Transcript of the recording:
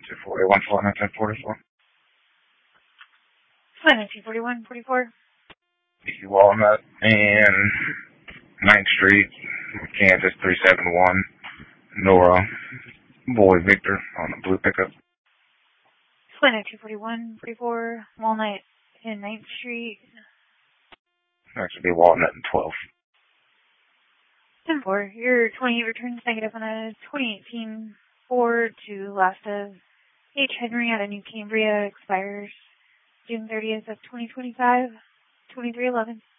241 1944. Fine, 1941-44. Walnut and 9th Street, Kansas 371. Nora, Boy Victor on the blue pickup. Fine, 1941-44. Walnut and 9th Street. That should be Walnut and 12. 10-4. Your 28 returns negative on a 2018 Ford to last of H. Henry out of New Cambria, expires June 30th of 2025, 2311.